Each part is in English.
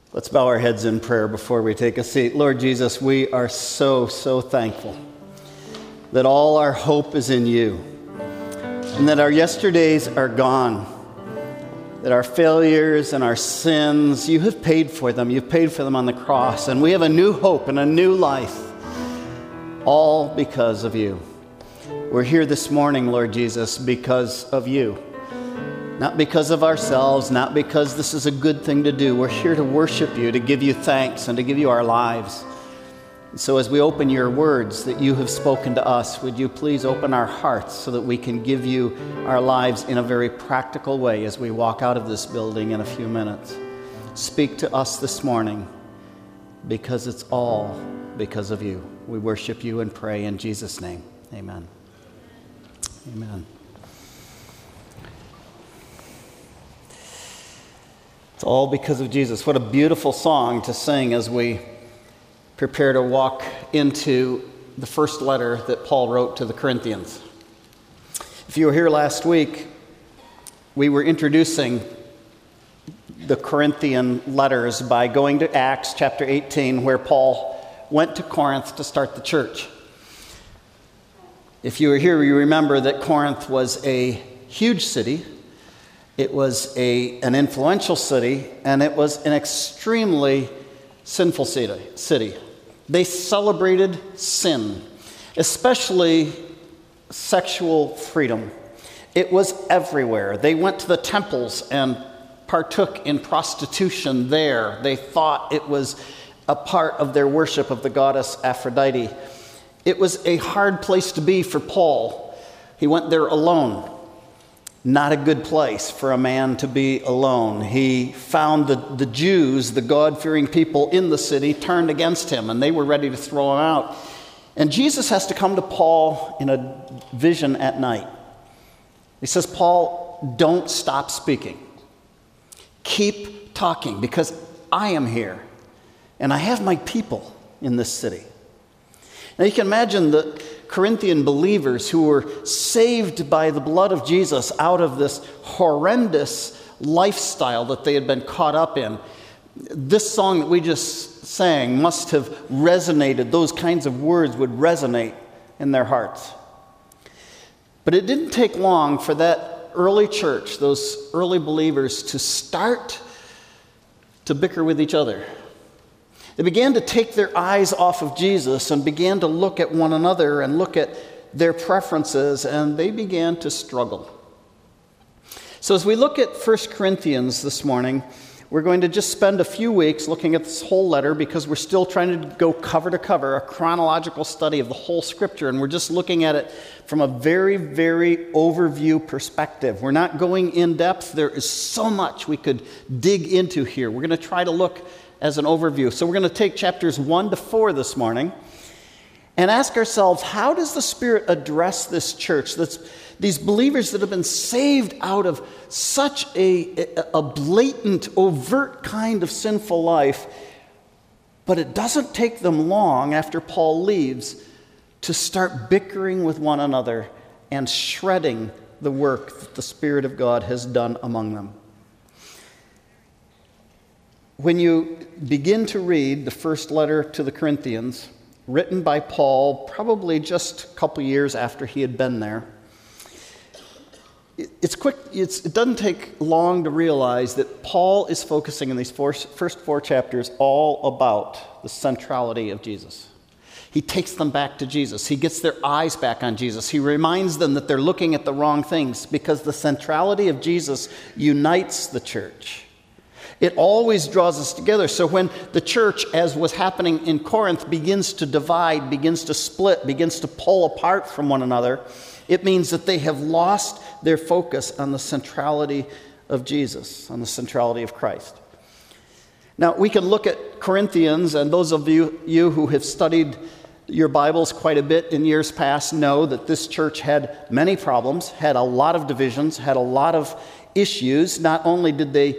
Let's bow our heads in prayer before we take a seat. Lord Jesus, we are so thankful that all our hope is in you and that our yesterdays are gone, that our failures and our sins, you have paid for them. You've paid for them on the cross, and we have a new hope and a new life, all because of you. We're here this morning, Lord Jesus, because of you. Not because of ourselves, not because this is a good thing to do. We're here to worship you, to give you thanks, and to give you our lives. And so as we open your words that you have spoken to us, would you please open our hearts so that we can give you our lives in a very practical way as we walk out of this building in a few minutes. Speak to us this morning, because it's all because of you. We worship you and pray in Jesus' name. Amen. Amen. It's all because of Jesus. What a beautiful song to sing as we prepare to walk into the first letter that Paul wrote to the Corinthians. If you were here last week, we were introducing the Corinthian letters by going to Acts chapter 18, where Paul went to Corinth to start the church. If you were here, you remember that Corinth was a huge city. It was an influential city, and it was an extremely sinful city. They celebrated sin, especially sexual freedom. It was everywhere. They went to the temples and partook in prostitution there. They thought it was a part of their worship of the goddess Aphrodite. It was a hard place to be for Paul. He went there alone. Not a good place for a man to be alone. He found the Jews, the God-fearing people in the city, turned against him, and they were ready to throw him out. And Jesus has to come to Paul in a vision at night. He says, Paul, don't stop speaking. Keep talking, because I am here, and I have my people in this city. Now you can imagine the Corinthian believers who were saved by the blood of Jesus out of this horrendous lifestyle that they had been caught up in. This song that we just sang must have resonated. Those kinds of words would resonate in their hearts. But it didn't take long for that early church, those early believers, to start to bicker with each other. They began to take their eyes off of Jesus and began to look at one another and look at their preferences, and they began to struggle. So as we look at 1 Corinthians this morning, we're going to just spend a few weeks looking at this whole letter, because we're still trying to go cover to cover, a chronological study of the whole scripture, and we're just looking at it from a very overview perspective. We're not going in depth. There is so much we could dig into here. We're going to try to look as an overview. So we're going to take chapters 1 to 4 this morning and ask ourselves, how does the Spirit address this church, these believers that have been saved out of such a blatant, overt kind of sinful life, but it doesn't take them long after Paul leaves to start bickering with one another and shredding the work that the Spirit of God has done among them. When you begin to read the first letter to the Corinthians, written by Paul probably just a couple years after he had been there, it's quick. It doesn't take long to realize that Paul is focusing in these first 4 chapters all about the centrality of Jesus. He takes them back to Jesus. He gets their eyes back on Jesus. He reminds them that they're looking at the wrong things, because the centrality of Jesus unites the church. It always draws us together. So when the church, as was happening in Corinth, begins to divide, begins to split, begins to pull apart from one another, it means that they have lost their focus on the centrality of Jesus, on the centrality of Christ. Now, we can look at Corinthians, and those of you who have studied your Bibles quite a bit in years past know that this church had many problems, had a lot of divisions, had a lot of issues. Not only did they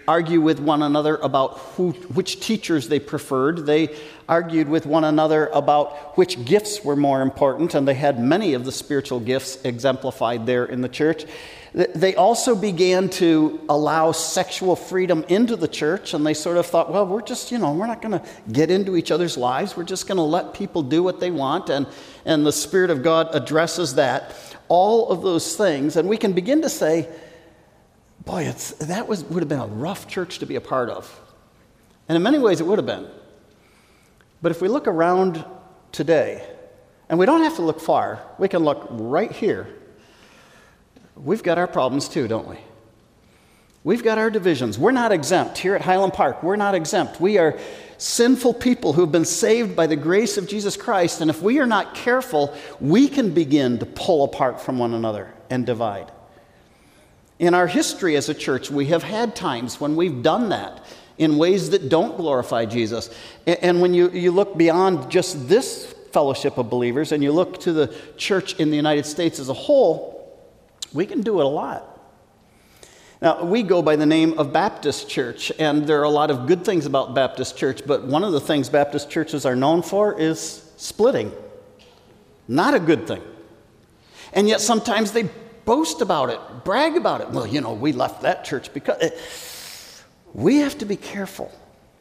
argue with one another about which teachers they preferred. They argued with one another about which gifts were more important, and they had many of the spiritual gifts exemplified there in the church. They also began to allow sexual freedom into the church, and they sort of thought, well, we're just, we're not going to get into each other's lives. We're just going to let people do what they want, and the Spirit of God addresses that. All of those things, and we can begin to say, boy, would have been a rough church to be a part of. And in many ways it would have been. But if we look around today, and we don't have to look far, we can look right here. We've got our problems too, don't we? We've got our divisions. We're not exempt. Here at Highland Park, we're not exempt. We are sinful people who have been saved by the grace of Jesus Christ, and if we are not careful, we can begin to pull apart from one another and divide. In our history as a church, we have had times when we've done that in ways that don't glorify Jesus. And when you look beyond just this fellowship of believers and you look to the church in the United States as a whole, we can do it a lot. Now, we go by the name of Baptist Church, and there are a lot of good things about Baptist Church, but one of the things Baptist churches are known for is splitting. Not a good thing. And yet sometimes they boast about it, brag about it. Well, we left that church because... We have to be careful.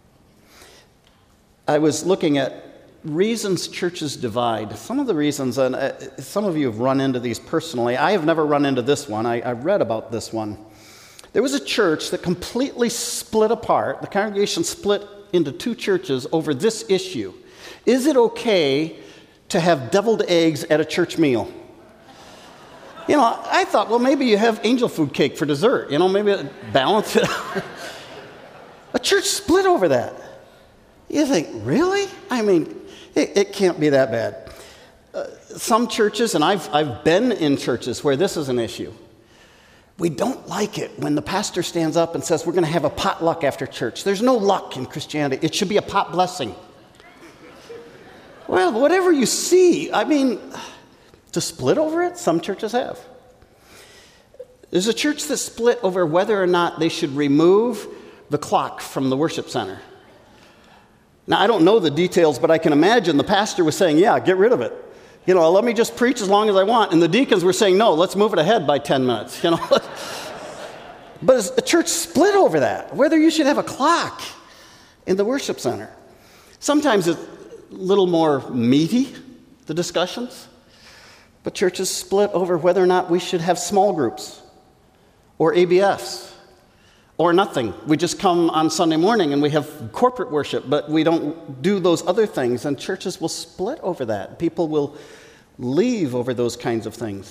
I was looking at reasons churches divide. Some of the reasons, and some of you have run into these personally. I have never run into this one. I read about this one. There was a church that completely split apart. The congregation split into two churches over this issue. Is it okay to have deviled eggs at a church meal? I thought, well, maybe you have angel food cake for dessert. Maybe balance it out. A church split over that. You think, really? I mean, it can't be that bad. Some churches, and I've been in churches where this is an issue. We don't like it when the pastor stands up and says, we're going to have a potluck after church. There's no luck in Christianity. It should be a pot blessing. Well, whatever you see, to split over it, some churches have. There's a church that split over whether or not they should remove the clock from the worship center. Now, I don't know the details, but I can imagine the pastor was saying, yeah, get rid of it. Let me just preach as long as I want. And the deacons were saying, no, let's move it ahead by 10 minutes. But a church split over that, whether you should have a clock in the worship center. Sometimes it's a little more meaty, the discussions. But churches split over whether or not we should have small groups or ABFs. Or nothing. We just come on Sunday morning and we have corporate worship, but we don't do those other things. And churches will split over that. People will leave over those kinds of things.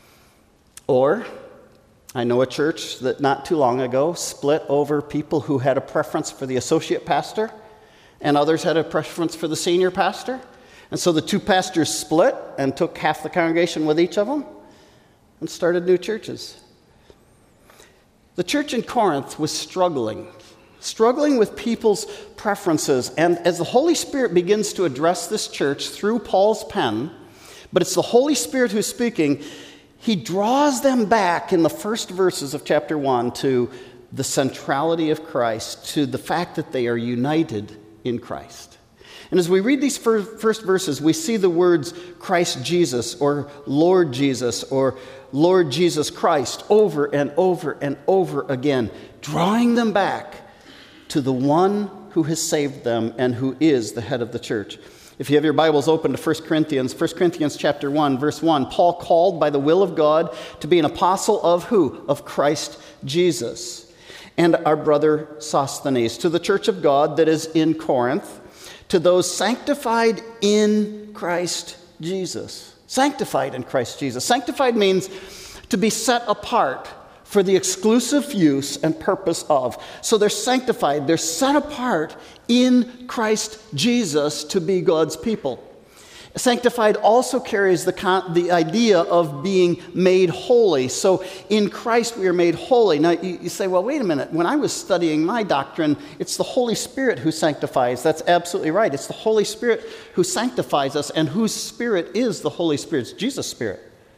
Or, I know a church that not too long ago split over people who had a preference for the associate pastor, and others had a preference for the senior pastor. And so the two pastors split and took half the congregation with each of them and started new churches. The church in Corinth was struggling with people's preferences. And as the Holy Spirit begins to address this church through Paul's pen, but it's the Holy Spirit who's speaking, he draws them back in the first verses of chapter 1 to the centrality of Christ, to the fact that they are united in Christ. And as we read these first verses, we see the words Christ Jesus or Lord Jesus or Lord Jesus Christ over and over and over again, drawing them back to the one who has saved them and who is the head of the church. If you have your Bibles open to 1 Corinthians chapter 1, verse 1, Paul called by the will of God to be an apostle of who? Of Christ Jesus. And our brother Sosthenes, to the church of God that is in Corinth, to those sanctified in Christ Jesus. Sanctified in Christ Jesus. Sanctified means to be set apart for the exclusive use and purpose of. So they're sanctified, they're set apart in Christ Jesus to be God's people. Sanctified also carries the idea of being made holy. So in Christ we are made holy. Now you say, well, wait a minute. When I was studying my doctrine, it's the Holy Spirit who sanctifies. That's absolutely right. It's the Holy Spirit who sanctifies us, and whose spirit is the Holy Spirit? It's Jesus' spirit.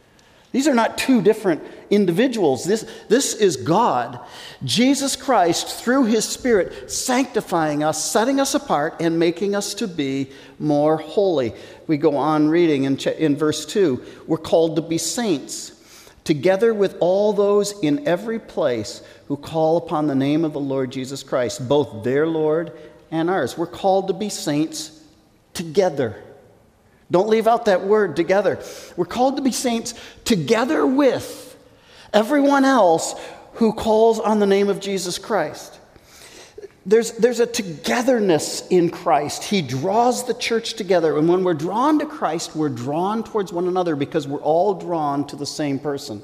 These are not two different individuals. This is God, Jesus Christ, through his Spirit, sanctifying us, setting us apart, and making us to be more holy. We go on reading in verse 2. We're called to be saints, together with all those in every place who call upon the name of the Lord Jesus Christ, both their Lord and ours. We're called to be saints together. Don't leave out that word, together. We're called to be saints together with everyone else who calls on the name of Jesus Christ. There's a togetherness in Christ. He draws the church together. And when we're drawn to Christ, we're drawn towards one another because we're all drawn to the same person.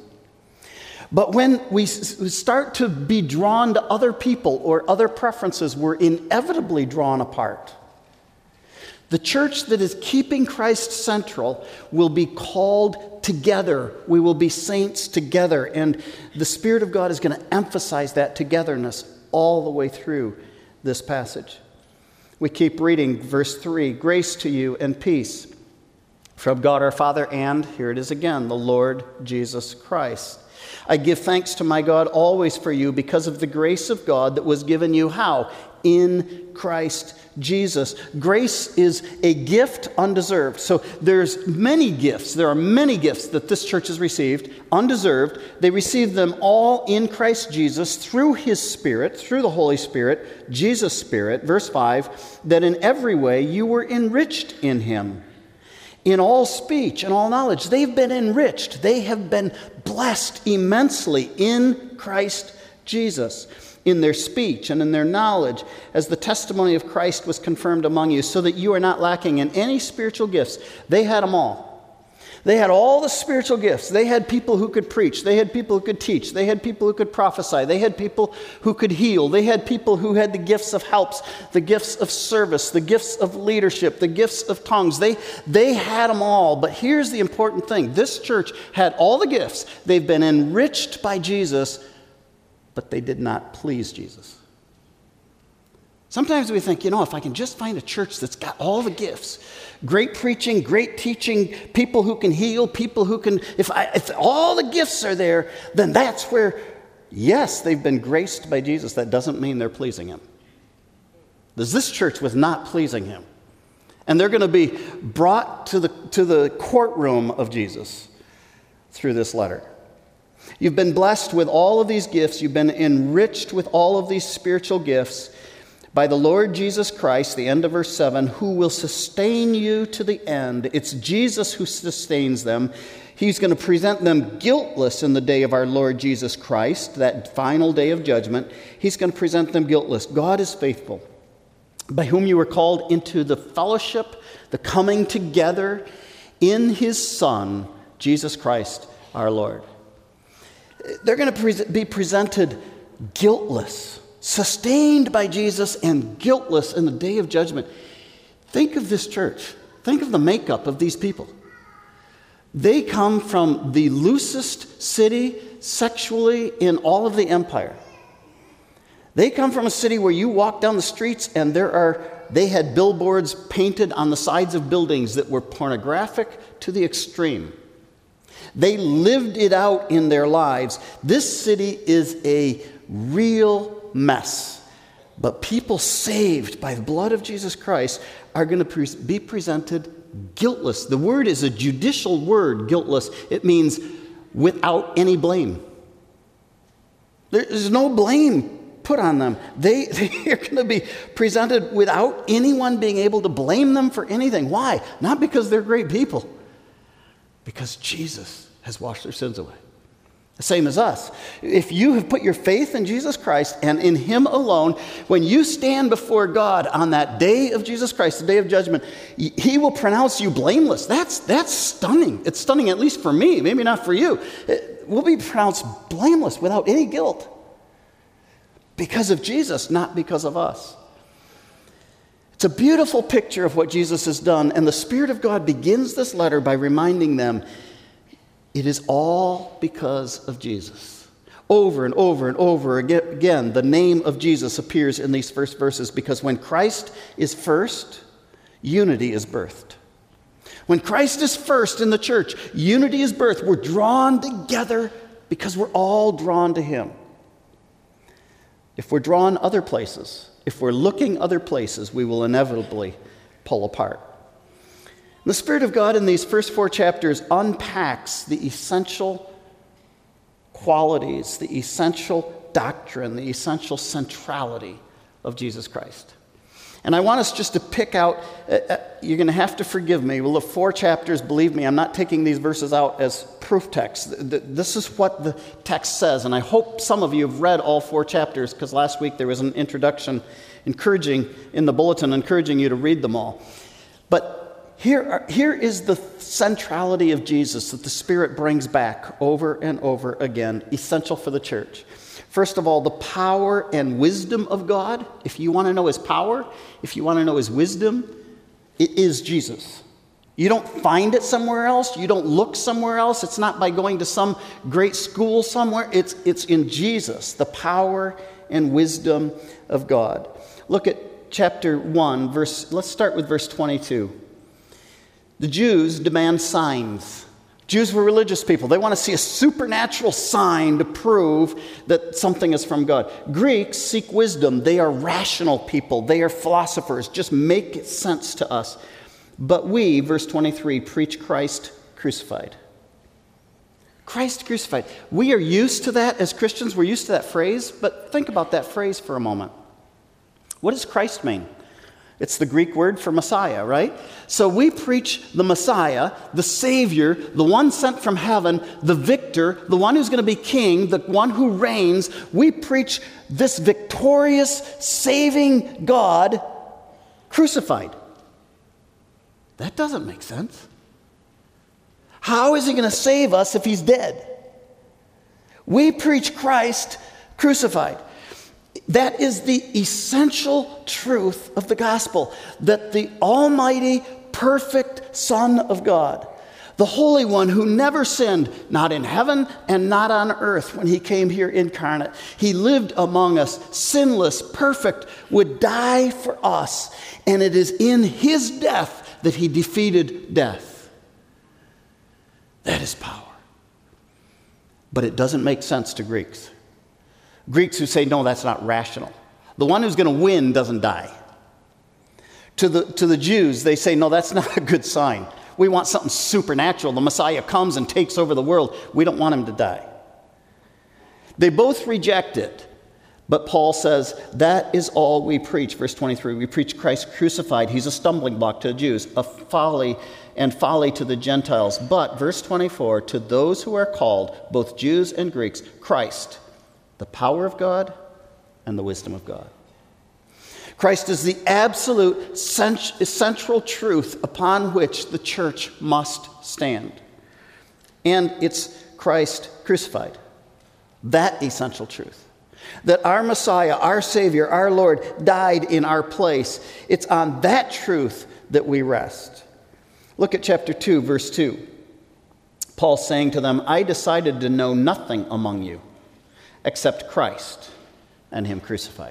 But when we start to be drawn to other people or other preferences, we're inevitably drawn apart. The church that is keeping Christ central will be called together. We will be saints together. And the Spirit of God is going to emphasize that togetherness all the way through this passage. We keep reading verse 3. Grace to you and peace from God our Father and, here it is again, the Lord Jesus Christ. I give thanks to my God always for you because of the grace of God that was given you. How? In Christ Jesus. Grace is a gift undeserved. So there's many gifts. There are many gifts that this church has received, undeserved. They received them all in Christ Jesus through his Spirit, through the Holy Spirit, Jesus' Spirit. Verse 5, that in every way you were enriched in him. In all speech and all knowledge, they've been enriched. They have been blessed immensely in Christ Jesus, in their speech and in their knowledge, as the testimony of Christ was confirmed among you, so that you are not lacking in any spiritual gifts. They had them all. They had all the spiritual gifts. They had people who could preach. They had people who could teach. They had people who could prophesy. They had people who could heal. They had people who had the gifts of helps, the gifts of service, the gifts of leadership, the gifts of tongues. They had them all. But here's the important thing. This church had all the gifts. They've been enriched by Jesus, but they did not please Jesus. Sometimes we think, if I can just find a church that's got all the gifts, great preaching, great teaching, people who can heal, people who can, if all the gifts are there, then that's where, yes, they've been graced by Jesus. That doesn't mean they're pleasing him. This church was not pleasing him. And they're going to be brought to the courtroom of Jesus through this letter. You've been blessed with all of these gifts. You've been enriched with all of these spiritual gifts by the Lord Jesus Christ, the end of verse 7, who will sustain you to the end. It's Jesus who sustains them. He's going to present them guiltless in the day of our Lord Jesus Christ, that final day of judgment. He's going to present them guiltless. God is faithful, by whom you were called into the fellowship, the coming together in his Son, Jesus Christ our Lord. They're going to be presented guiltless, sustained by Jesus and guiltless in the day of judgment. Think of this church. Think of the makeup of these people. They come from the loosest city sexually in all of the empire. They come from a city where you walk down the streets and they had billboards painted on the sides of buildings that were pornographic to the extreme. They lived it out in their lives. This city is a real mess. But people saved by the blood of Jesus Christ are going to be presented guiltless. The word is a judicial word, guiltless. It means without any blame. There's no blame put on them. They are going to be presented without anyone being able to blame them for anything. Why? Not because they're great people. Because Jesus has washed their sins away. The same as us. If you have put your faith in Jesus Christ and in him alone, when you stand before God on that day of Jesus Christ, the day of judgment, he will pronounce you blameless. That's stunning. It's stunning, at least for me, maybe not for you. We'll be pronounced blameless without any guilt because of Jesus, not because of us. It's a beautiful picture of what Jesus has done, and the Spirit of God begins this letter by reminding them it is all because of Jesus. Over and over and over again, the name of Jesus appears in these first verses because when Christ is first, unity is birthed. When Christ is first in the church, unity is birthed. We're drawn together because we're all drawn to him. If we're drawn other places, if we're looking other places, we will inevitably pull apart. The Spirit of God in these first 4 chapters unpacks the essential qualities, the essential doctrine, the essential centrality of Jesus Christ. And I want us just to pick out, you're going to have to forgive me. Well, the 4 chapters, believe me, I'm not taking these verses out as proof text. This is what the text says. And I hope some of you have read all 4 chapters, because last week there was an introduction in the bulletin encouraging you to read them all. But here is the centrality of Jesus that the Spirit brings back over and over again, essential for the church. First of all, the power and wisdom of God. If you want to know his power, if you want to know his wisdom, it is Jesus. You don't find it somewhere else. You don't look somewhere else. It's not by going to some great school somewhere. It's in Jesus, the power and wisdom of God. Look at chapter 1, let's start with verse 22. The Jews demand signs. Jews were religious people. They want to see a supernatural sign to prove that something is from God. Greeks seek wisdom. They are rational people. They are philosophers. Just make sense to us. But we, verse 23, preach Christ crucified. Christ crucified. We are used to that as Christians. We're used to that phrase. But think about that phrase for a moment. What does Christ mean? It's the Greek word for Messiah, right? So we preach the Messiah, the Savior, the one sent from heaven, the victor, the one who's going to be king, the one who reigns. We preach this victorious, saving God crucified. That doesn't make sense. How is he going to save us if he's dead? We preach Christ crucified. That is the essential truth of the gospel, that the almighty, perfect Son of God, the Holy One who never sinned, not in heaven and not on earth when he came here incarnate. He lived among us, sinless, perfect, would die for us. And it is in his death that he defeated death. That is power. But it doesn't make sense to Greeks. Greeks who say, no, that's not rational. The one who's going to win doesn't die. To the Jews, they say, no, that's not a good sign. We want something supernatural. The Messiah comes and takes over the world. We don't want him to die. They both reject it. But Paul says, that is all we preach. Verse 23, we preach Christ crucified. He's a stumbling block to the Jews, a folly to the Gentiles. But, verse 24, to those who are called, both Jews and Greeks, Christ, the power of God and the wisdom of God. Christ is the absolute central truth upon which the church must stand. And it's Christ crucified. That essential truth. That our Messiah, our Savior, our Lord died in our place. It's on that truth that we rest. Look at chapter 2, verse 2. Paul's saying to them, I decided to know nothing among you except Christ and him crucified.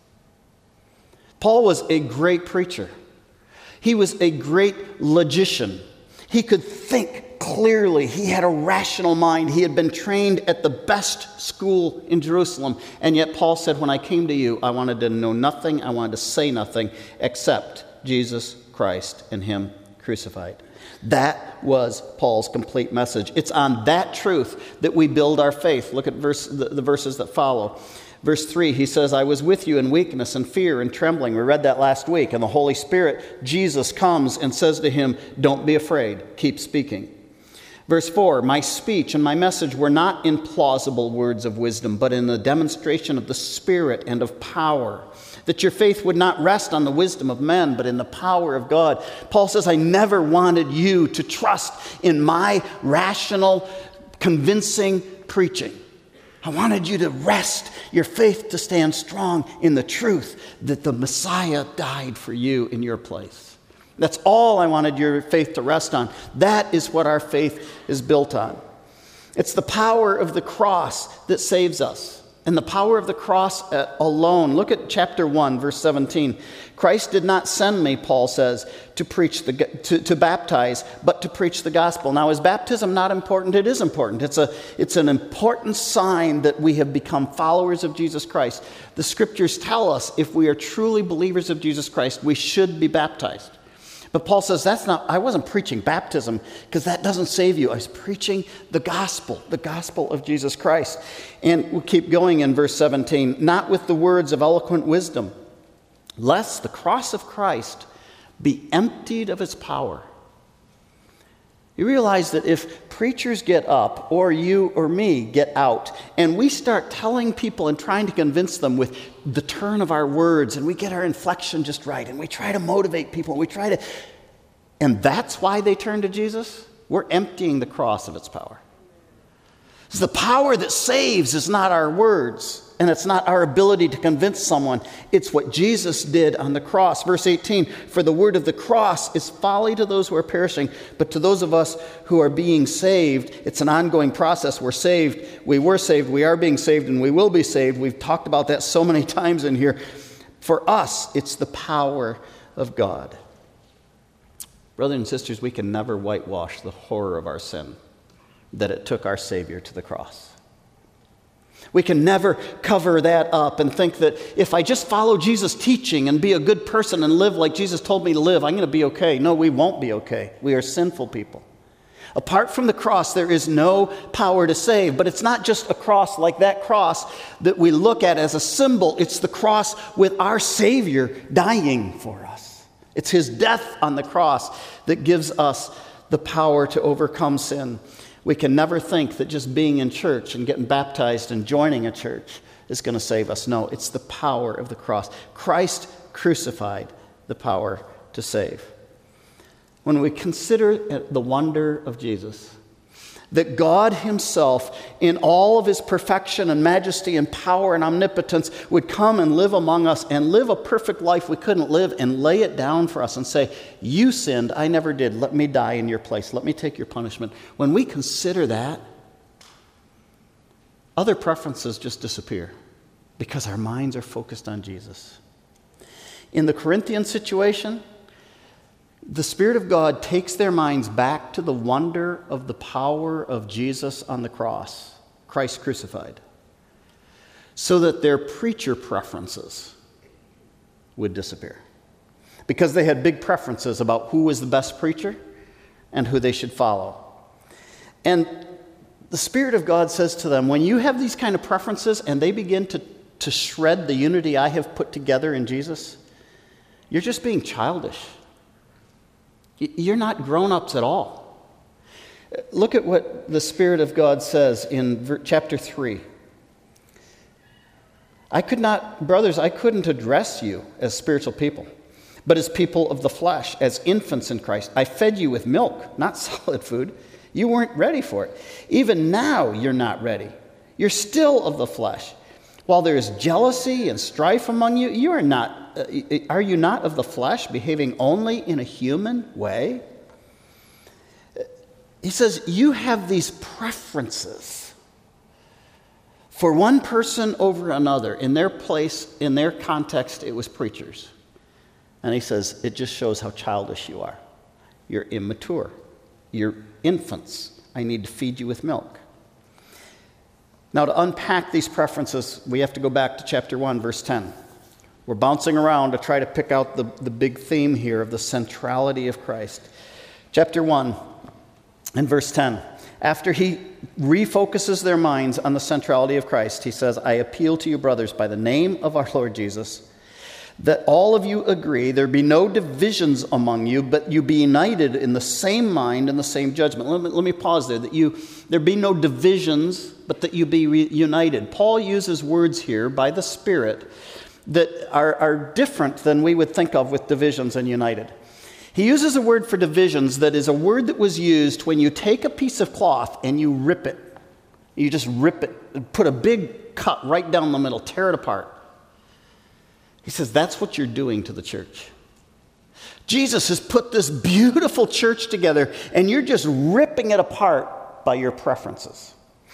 Paul was a great preacher. He was a great logician. He could think clearly. He had a rational mind. He had been trained at the best school in Jerusalem. And yet Paul said, when I came to you, I wanted to know nothing, I wanted to say nothing except Jesus Christ and him crucified. That was Paul's complete message. It's on that truth that we build our faith. Look at the verses that follow. Verse 3, he says, I was with you in weakness and fear and trembling. We read that last week. And the Holy Spirit, Jesus, comes and says to him, don't be afraid. Keep speaking. Verse 4, my speech and my message were not in plausible words of wisdom, but in the demonstration of the Spirit and of power, that your faith would not rest on the wisdom of men, but in the power of God. Paul says, I never wanted you to trust in my rational, convincing preaching. I wanted you to rest your faith to stand strong in the truth that the Messiah died for you in your place. That's all I wanted your faith to rest on. That is what our faith is built on. It's the power of the cross that saves us. And the power of the cross alone. Look at chapter 1, verse 17. Christ did not send me, Paul says, to baptize, but to preach the gospel. Now, is baptism not important? It is important. It's an important sign that we have become followers of Jesus Christ. The scriptures tell us if we are truly believers of Jesus Christ, we should be baptized. But Paul says, I wasn't preaching baptism because that doesn't save you. I was preaching the gospel of Jesus Christ. And we'll keep going in verse 17. Not with the words of eloquent wisdom, lest the cross of Christ be emptied of its power. You realize that if preachers get up, or you or me get out, and we start telling people and trying to convince them with the turn of our words, and we get our inflection just right, and we try to motivate people, and that's why they turn to Jesus, we're emptying the cross of its power. The power that saves is not our words, and it's not our ability to convince someone. It's what Jesus did on the cross. Verse 18, for the word of the cross is folly to those who are perishing, but to those of us who are being saved, it's an ongoing process. We're saved, we were saved, we are being saved, and we will be saved. We've talked about that so many times in here. For us, it's the power of God. Brothers and sisters, we can never whitewash the horror of our sin, that it took our Savior to the cross. We can never cover that up and think that if I just follow Jesus' teaching and be a good person and live like Jesus told me to live, I'm going to be okay. No, we won't be okay. We are sinful people. Apart from the cross, there is no power to save. But it's not just a cross like that cross that we look at as a symbol. It's the cross with our Savior dying for us. It's his death on the cross that gives us the power to overcome sin. We can never think that just being in church and getting baptized and joining a church is going to save us. No, it's the power of the cross. Christ crucified the power to save. When we consider the wonder of Jesus, that God himself, in all of his perfection and majesty and power and omnipotence, would come and live among us and live a perfect life we couldn't live and lay it down for us and say, you sinned, I never did. Let me die in your place. Let me take your punishment. When we consider that, other preferences just disappear because our minds are focused on Jesus. In the Corinthian situation, the Spirit of God takes their minds back to the wonder of the power of Jesus on the cross, Christ crucified, so that their preacher preferences would disappear. Because they had big preferences about who was the best preacher and who they should follow. And the Spirit of God says to them, when you have these kind of preferences and they begin to shred the unity I have put together in Jesus, you're just being childish. You're not grown-ups at all. Look at what the Spirit of God says in chapter 3. Brothers, I couldn't address you as spiritual people, but as people of the flesh, as infants in Christ. I fed you with milk, not solid food. You weren't ready for it. Even now, you're not ready. You're still of the flesh. While there is jealousy and strife among you, are you not of the flesh, behaving only in a human way? He says, you have these preferences for one person over another. In their place, in their context, it was preachers. And he says, it just shows how childish you are. You're immature. You're infants. I need to feed you with milk. Now, to unpack these preferences, we have to go back to chapter 1, verse 10. We're bouncing around to try to pick out the big theme here of the centrality of Christ. Chapter 1 and verse 10. After he refocuses their minds on the centrality of Christ, he says, I appeal to you, brothers, by the name of our Lord Jesus, that all of you agree, there be no divisions among you, but you be united in the same mind and the same judgment. Let me pause there. There be no divisions, but that you be united. Paul uses words here by the Spirit that are different than we would think of with divisions and united. He uses a word for divisions that is a word that was used when you take a piece of cloth and you rip it. You just rip it, put a big cut right down the middle, tear it apart. He says that's what you're doing to the church. Jesus has put this beautiful church together and you're just ripping it apart by your preferences.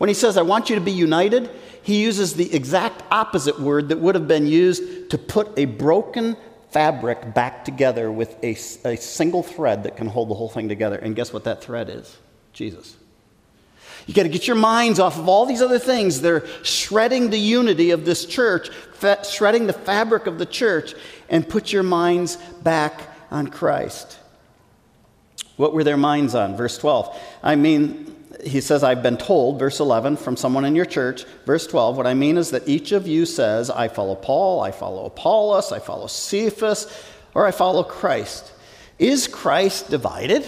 When he says, I want you to be united, he uses the exact opposite word that would have been used to put a broken fabric back together with a single thread that can hold the whole thing together. And guess what that thread is? Jesus. You got to get your minds off of all these other things. They're shredding the unity of this church, shredding the fabric of the church, and put your minds back on Christ. What were their minds on? Verse 12. He says, I've been told, verse 11, from someone in your church. Verse 12, what I mean is that each of you says, I follow Paul, I follow Apollos, I follow Cephas, or I follow Christ. Is Christ divided?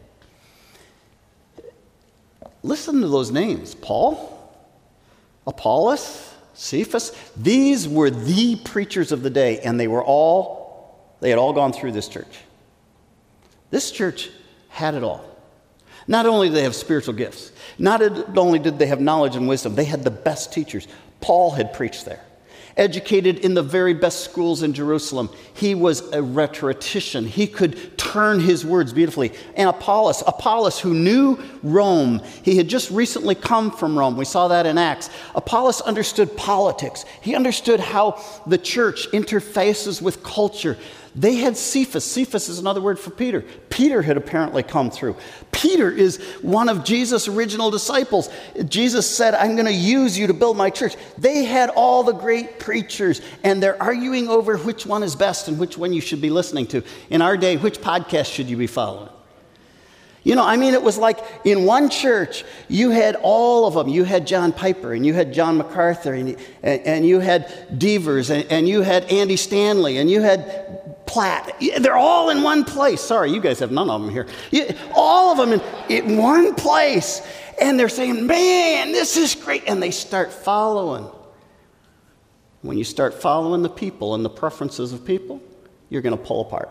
Listen to those names. Paul, Apollos, Cephas. These were the preachers of the day, and they had all gone through this church. This church had it all. Not only did they have spiritual gifts, not only did they have knowledge and wisdom, they had the best teachers. Paul had preached there. Educated in the very best schools in Jerusalem. He was a rhetorician. He could turn his words beautifully. And Apollos who knew Rome. He had just recently come from Rome. We saw that in Acts. Apollos understood politics. He understood how the church interfaces with culture. They had Cephas. Cephas is another word for Peter. Peter had apparently come through. Peter is one of Jesus' original disciples. Jesus said, I'm going to use you to build my church. They had all the great preachers, and they're arguing over which one is best and which one you should be listening to. In our day, which podcast should you be following? It was like in one church, you had all of them. You had John Piper, and you had John MacArthur, and you had Devers, and you had Andy Stanley, and you had Platt. They're all in one place. Sorry, you guys have none of them here. All of them in one place. And they're saying, man, this is great. And they start following. When you start following the people and the preferences of people, you're going to pull apart.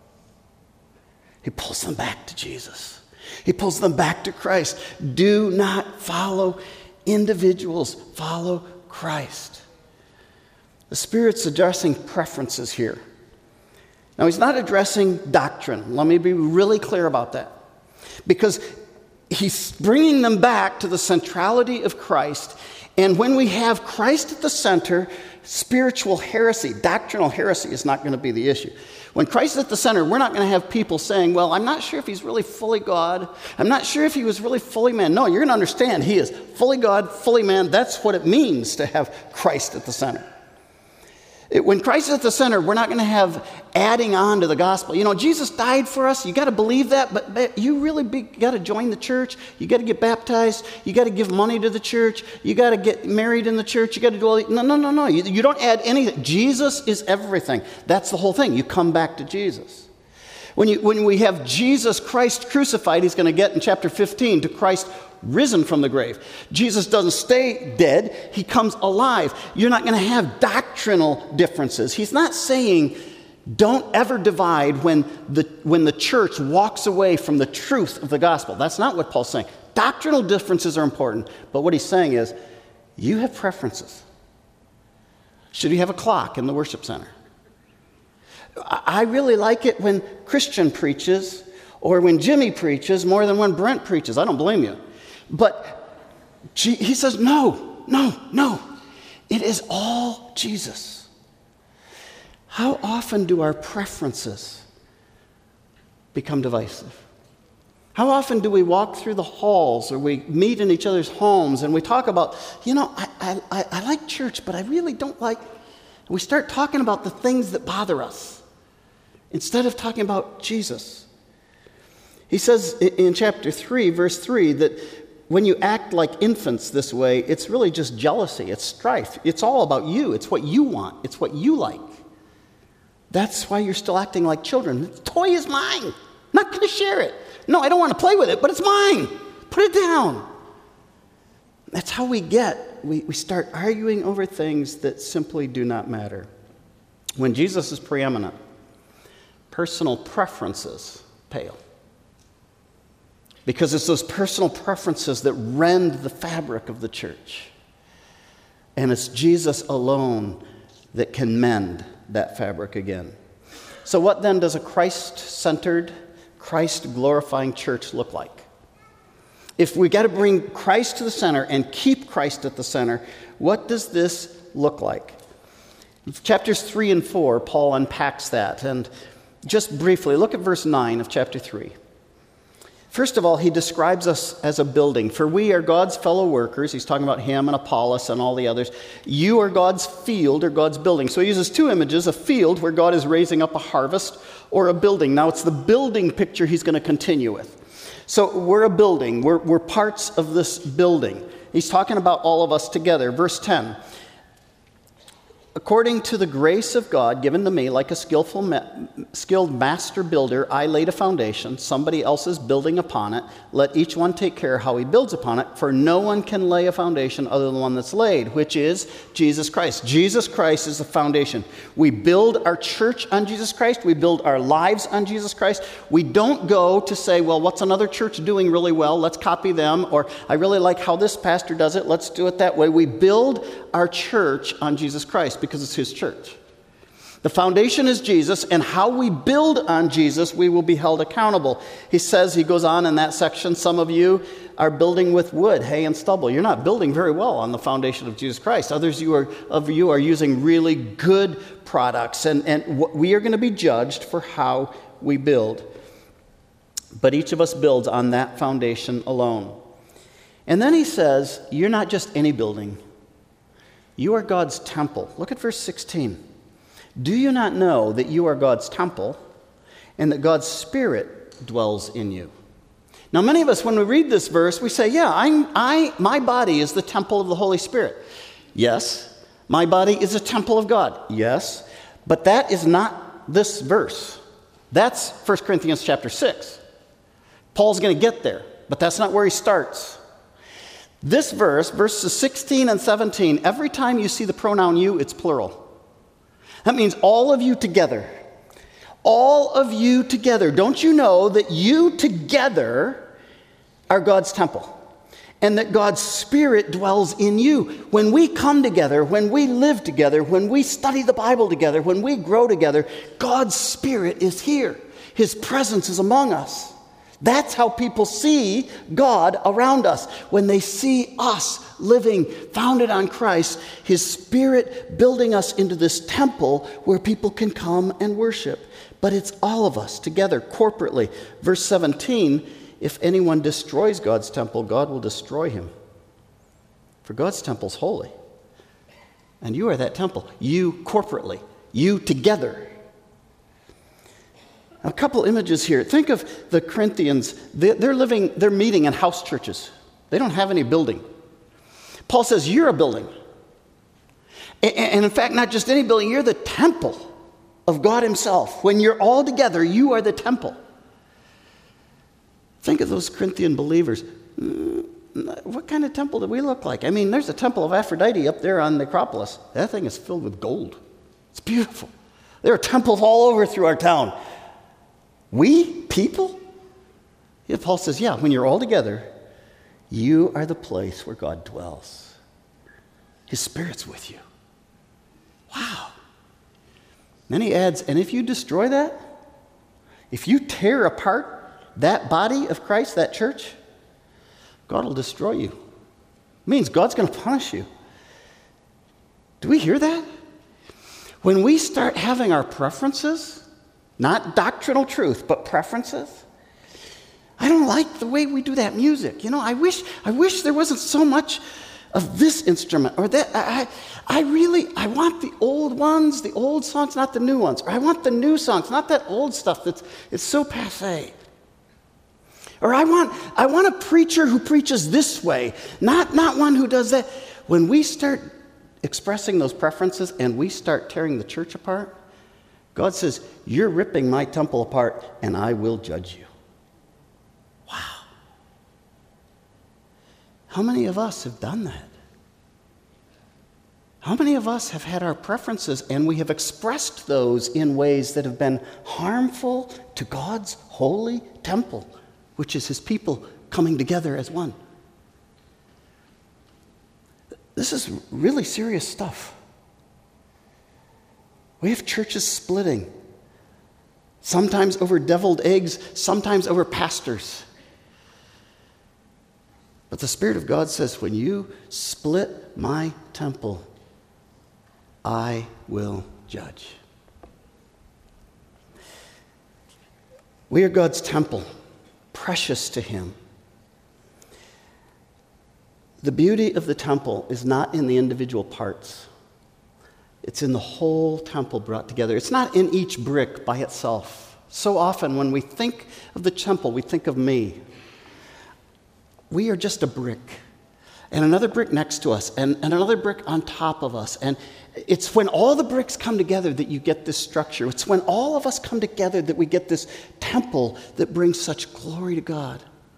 He pulls them back to Jesus. He pulls them back to Christ. Do not follow individuals. Follow Christ. The Spirit's addressing preferences here. Now, he's not addressing doctrine. Let me be really clear about that. Because he's bringing them back to the centrality of Christ. And when we have Christ at the center, spiritual heresy, doctrinal heresy is not going to be the issue. When Christ is at the center, we're not going to have people saying, well, I'm not sure if he's really fully God. I'm not sure if he was really fully man. No, you're going to understand he is fully God, fully man. That's what it means to have Christ at the center. When Christ is at the center, we're not going to have adding on to the gospel. Jesus died for us. You got to believe that, but you really got to join the church. You got to get baptized. You got to give money to the church. You got to get married in the church. You got to do all that. No. You don't add anything. Jesus is everything. That's the whole thing. You come back to Jesus. When we have Jesus Christ crucified, he's going to get in chapter 15 to Christ risen from the grave. Jesus doesn't stay dead. He comes alive. You're not going to have doctrinal differences. He's not saying don't ever divide when the church walks away from the truth of the gospel. That's not what Paul's saying. Doctrinal differences are important, but what he's saying is you have preferences. Should you have a clock in the worship center? I really like it when Christian preaches or when Jimmy preaches more than when Brent preaches. I don't blame you. But he says, no. It is all Jesus. How often do our preferences become divisive? How often do we walk through the halls or we meet in each other's homes and we talk about, I like church, but I really don't like... We start talking about the things that bother us instead of talking about Jesus. He says in chapter 3, verse 3, that when you act like infants this way, it's really just jealousy. It's strife. It's all about you. It's what you want. It's what you like. That's why you're still acting like children. The toy is mine. I'm not going to share it. No, I don't want to play with it, but it's mine. Put it down. That's how we start arguing over things that simply do not matter. When Jesus is preeminent, personal preferences pale. Because it's those personal preferences that rend the fabric of the church. And it's Jesus alone that can mend that fabric again. So what then does a Christ-centered, Christ-glorifying church look like? If we got to bring Christ to the center and keep Christ at the center, what does this look like? In chapters 3 and 4, Paul unpacks that. And just briefly, look at verse 9 of chapter 3. First of all, he describes us as a building. For we are God's fellow workers. He's talking about him and Apollos and all the others. You are God's field or God's building. So he uses two images, a field where God is raising up a harvest, or a building. Now it's the building picture he's going to continue with. So we're a building. We're parts of this building. He's talking about all of us together. Verse 10. According to the grace of God given to me, like a skilled master builder, I laid a foundation. Somebody else is building upon it. Let each one take care how he builds upon it, for no one can lay a foundation other than the one that's laid, which is Jesus Christ. Jesus Christ is the foundation. We build our church on Jesus Christ. We build our lives on Jesus Christ. We don't go to say, well, what's another church doing really well? Let's copy them. Or I really like how this pastor does it. Let's do it that way. We build our church on Jesus Christ, because it's his church. The foundation is Jesus, and how we build on Jesus, we will be held accountable. He goes on in that section, some of you are building with wood, hay, and stubble. You're not building very well on the foundation of Jesus Christ. Others of you are using really good products, and we are going to be judged for how we build. But each of us builds on that foundation alone. And then he says, you're not just any building. You are God's temple. Look at verse 16. Do you not know that you are God's temple and that God's Spirit dwells in you? Now, many of us, when we read this verse, we say, yeah, my body is the temple of the Holy Spirit. Yes, my body is a temple of God. Yes, but that is not this verse. That's 1 Corinthians chapter 6. Paul's going to get there, but that's not where he starts. This verse, verses 16 and 17, every time you see the pronoun you, it's plural. That means all of you together. All of you together. Don't you know that you together are God's temple? And that God's Spirit dwells in you. When we come together, when we live together, when we study the Bible together, when we grow together, God's Spirit is here. His presence is among us. That's how people see God around us. When they see us living, founded on Christ, His Spirit building us into this temple where people can come and worship. But it's all of us together, corporately. Verse 17, if anyone destroys God's temple, God will destroy him. For God's temple's holy. And you are that temple. You corporately. You together. A couple images here. Think of the Corinthians. They're meeting in house churches. They don't have any building. Paul says, you're a building. And in fact, not just any building, you're the temple of God Himself. When you're all together, you are the temple. Think of those Corinthian believers. What kind of temple do we look like? I mean, there's a temple of Aphrodite up there on the Acropolis. That thing is filled with gold. It's beautiful. There are temples all over through our town. We, people? Yeah, Paul says, yeah, when you're all together, you are the place where God dwells. His Spirit's with you. Wow. Then he adds, and if you destroy that, if you tear apart that body of Christ, that church, God will destroy you. It means God's going to punish you. Do we hear that? When we start having our preferences, not doctrinal truth, but preferences. I don't like the way we do that music. You know, I wish there wasn't so much of this instrument or that. I want the old ones, the old songs, not the new ones. Or I want the new songs, not that old stuff it's so passé. Or I want a preacher who preaches this way, not one who does that. When we start expressing those preferences and we start tearing the church apart, God says, you're ripping my temple apart, and I will judge you. Wow. How many of us have done that? How many of us have had our preferences, and we have expressed those in ways that have been harmful to God's holy temple, which is His people coming together as one? This is really serious stuff. We have churches splitting, sometimes over deviled eggs, sometimes over pastors. But the Spirit of God says, when you split my temple, I will judge. We are God's temple, precious to him. The beauty of the temple is not in the individual parts. It's in the whole temple brought together. It's not in each brick by itself. So often when we think of the temple, we think of me. We are just a brick, and another brick next to us, and another brick on top of us. And it's when all the bricks come together that you get this structure. It's when all of us come together that we get this temple that brings such glory to God.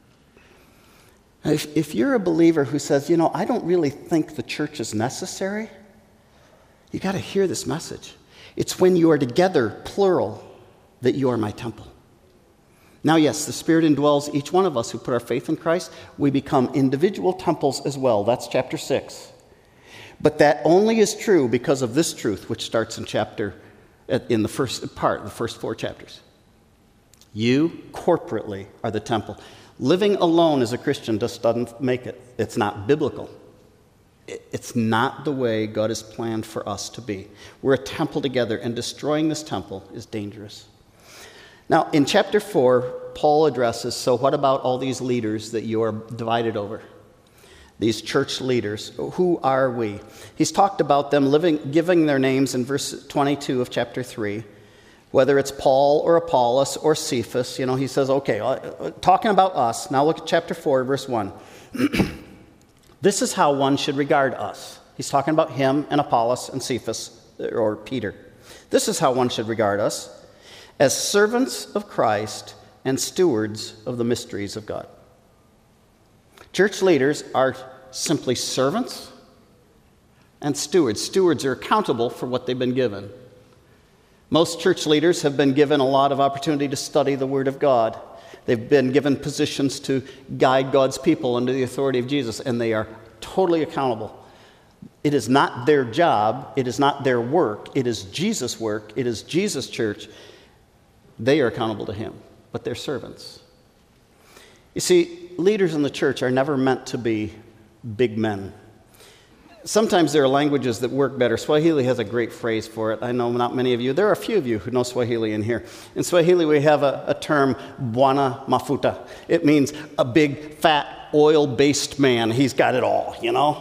If you're a believer who says, I don't really think the church is necessary, you got to hear this message. It's when you are together, plural, that you are my temple. Now, yes, the Spirit indwells each one of us who put our faith in Christ. We become individual temples as well. That's chapter 6. But that only is true because of this truth, which starts in the first part, the first 4 chapters. You corporately are the temple. Living alone as a Christian just doesn't make it. It's not biblical. It's not the way God has planned for us to be. We're a temple together, and destroying this temple is dangerous. Now, in chapter 4, Paul addresses, so what about all these leaders that you are divided over? These church leaders, who are we? He's talked about them giving their names in verse 22 of chapter 3. Whether it's Paul or Apollos or Cephas, he says, okay, talking about us. Now look at chapter 4, verse 1. This is how one should regard us. He's talking about him and Apollos and Cephas, or Peter. This is how one should regard us, as servants of Christ and stewards of the mysteries of God. Church leaders are simply servants and stewards. Stewards are accountable for what they've been given. Most church leaders have been given a lot of opportunity to study the Word of God. They've been given positions to guide God's people under the authority of Jesus, and they are totally accountable. It is not their job. It is not their work. It is Jesus' work. It is Jesus' church. They are accountable to him, but they're servants. You see, leaders in the church are never meant to be big men. Sometimes there are languages that work better. Swahili has a great phrase for it. I know not many of you. There are a few of you who know Swahili in here. In Swahili, we have a term, Bwana Mafuta. It means a big, fat, oil-based man. He's got it all,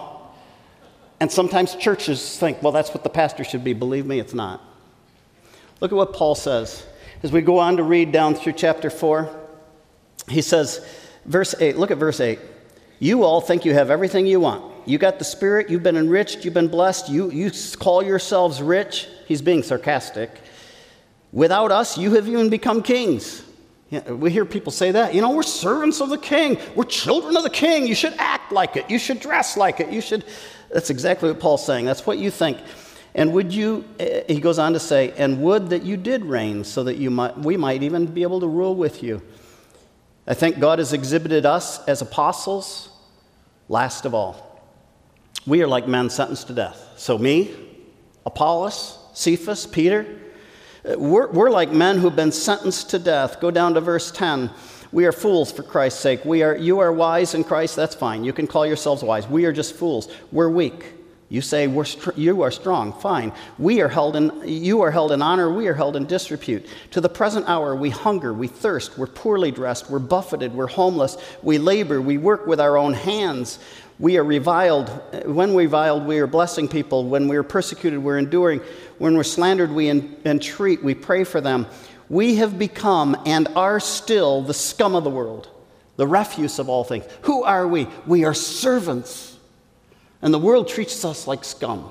And sometimes churches think, well, that's what the pastor should be. Believe me, it's not. Look at what Paul says. As we go on to read down through chapter 4, he says, verse 8, look at verse 8. You all think you have everything you want. You got the Spirit, you've been enriched, you've been blessed, you call yourselves rich. He's being sarcastic. Without us, you have even become kings. Yeah, we hear people say that. We're servants of the king. We're children of the king. You should act like it. You should dress like it. That's exactly what Paul's saying. That's what you think. And he goes on to say, and would that you did reign so that we might even be able to rule with you. I think God has exhibited us as apostles last of all. We are like men sentenced to death. So me, Apollos, Cephas, Peter, we're like men who've been sentenced to death. Go down to verse 10. We are fools for Christ's sake. You are wise in Christ. That's fine. You can call yourselves wise. We are just fools. We're weak. You say you are strong. Fine. You are held in honor. We are held in disrepute. To the present hour, we hunger, we thirst, we're poorly dressed, we're buffeted, we're homeless, we labor, we work with our own hands. We are reviled. When we reviled, we are blessing people. When we are persecuted, we're enduring. When we're slandered, we entreat. We pray for them. We have become and are still the scum of the world, the refuse of all things. Who are we? We are servants. And the world treats us like scum.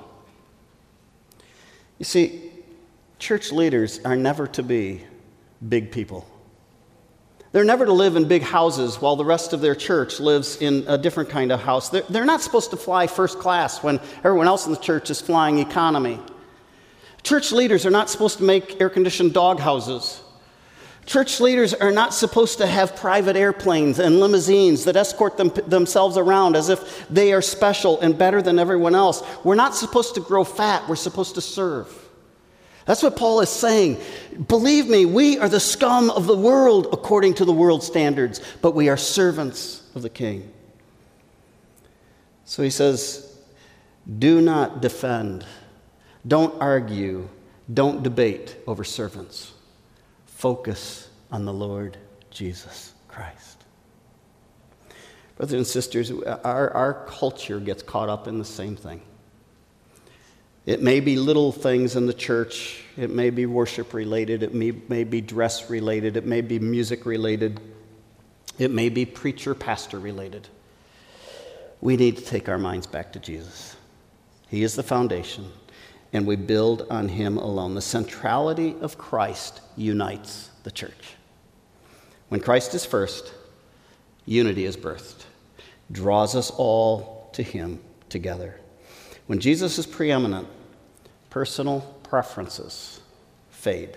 You see, church leaders are never to be big people. They're never to live in big houses while the rest of their church lives in a different kind of house. They're not supposed to fly first class when everyone else in the church is flying economy. Church leaders are not supposed to make air-conditioned dog houses. Church leaders are not supposed to have private airplanes and limousines that escort themselves around as if they are special and better than everyone else. We're not supposed to grow fat. We're supposed to serve. That's what Paul is saying. Believe me, we are the scum of the world according to the world's standards, but we are servants of the King. So he says, do not defend, don't argue, don't debate over servants. Focus on the Lord Jesus Christ. Brothers and sisters, our culture gets caught up in the same thing. It may be little things in the church. It may be worship related. It may be dress related. It may be music related. It may be preacher, pastor related. We need to take our minds back to Jesus. He is the foundation, and we build on him alone. The centrality of Christ unites the church. When Christ is first, unity is birthed, draws us all to him together. When Jesus is preeminent, personal preferences fade.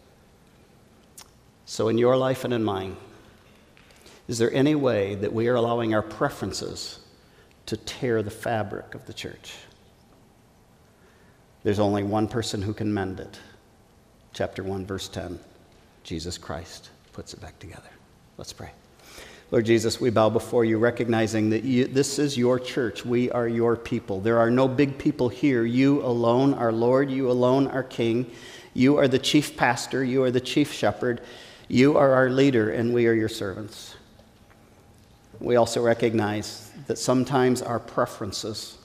So in your life and in mine, is there any way that we are allowing our preferences to tear the fabric of the church? There's only one person who can mend it. Chapter 1, verse 10, Jesus Christ puts it back together. Let's pray. Lord Jesus, we bow before you, recognizing that this is your church. We are your people. There are no big people here. You alone are Lord. You alone are King. You are the chief pastor. You are the chief shepherd. You are our leader, and we are your servants. We also recognize that sometimes our preferences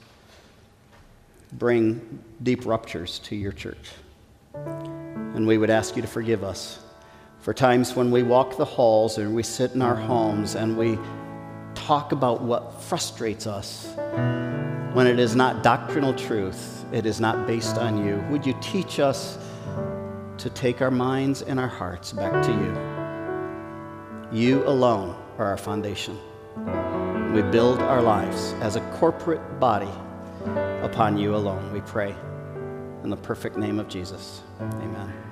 bring deep ruptures to your church. And we would ask you to forgive us for times when we walk the halls and we sit in our homes and we talk about what frustrates us when it is not doctrinal truth, it is not based on you. Would you teach us to take our minds and our hearts back to you? You alone are our foundation. We build our lives as a corporate body upon you alone, we pray. In the perfect name of Jesus, amen.